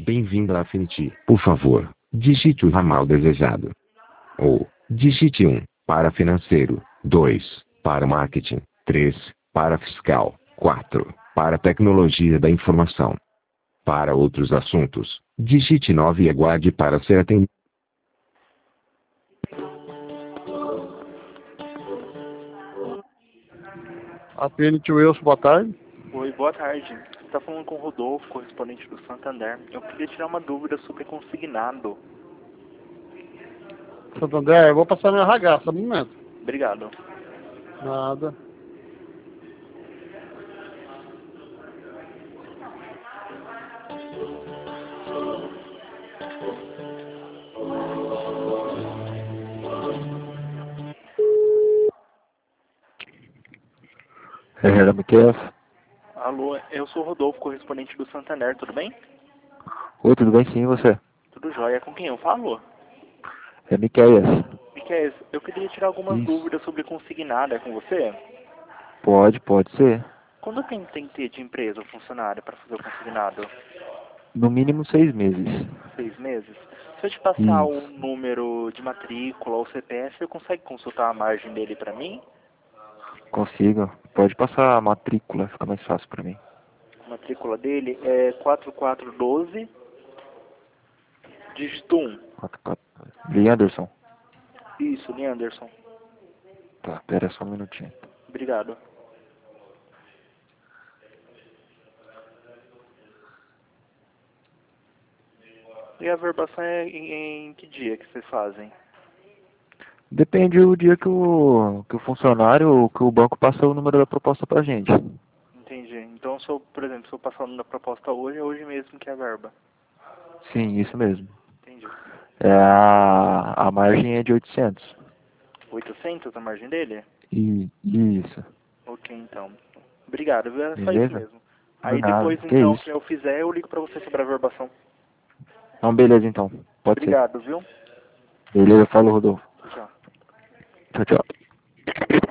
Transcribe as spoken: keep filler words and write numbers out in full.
Bem-vindo à Affinity. Por favor, digite o ramal desejado. Ou, digite um para financeiro, dois para marketing, três para fiscal, quatro para tecnologia da informação. Para outros assuntos, digite nove e aguarde para ser atendido. Affinity Wilson, boa tarde. Oi, boa tarde. Você está falando com o Rodolfo, correspondente do Santander. Eu queria tirar uma dúvida sobre consignado. Santander, eu vou passar minha ragaça, um momento. Obrigado. Nada. Herrera Miquel. Alô, eu sou o Rodolfo, correspondente do Santander, tudo bem? Oi, tudo bem sim, e você? Tudo jóia. Com quem eu falo? É Miqueias. Miquel, eu queria tirar algumas Isso. dúvidas sobre consignado, é com você? Pode, pode ser. Quando tem, tem que ter de empresa ou funcionário para fazer o consignado? No mínimo seis meses. Seis meses? Se eu te passar o Isso. número de matrícula ou C P F, você consegue consultar a margem dele para mim? Consigo. Pode passar a matrícula, fica mais fácil pra mim. A matrícula dele é quatro quatro um dois, dígito um. quatro, quatro. Lee Anderson. Isso, Lee Anderson. Tá, pera só um minutinho. Obrigado. E a verbação é em, em que dia que vocês fazem? Depende do dia que o, que o funcionário, que o banco passa o número da proposta pra gente. Entendi. Então, se eu, por exemplo, se eu passar o número da proposta hoje, é hoje mesmo que é a verba. Sim, isso mesmo. Entendi. É a, a margem é de oitocentos. oitocentos a margem dele? E, isso. Ok, então. Obrigado, viu? Era só isso Beleza? mesmo. Do Aí nada. depois, Que então, isso. que eu fizer, eu ligo pra você sobre a verbação. Então, beleza então. Pode ser. Obrigado, viu? Beleza, falou, Rodolfo. Tchau. Tchau, tchau.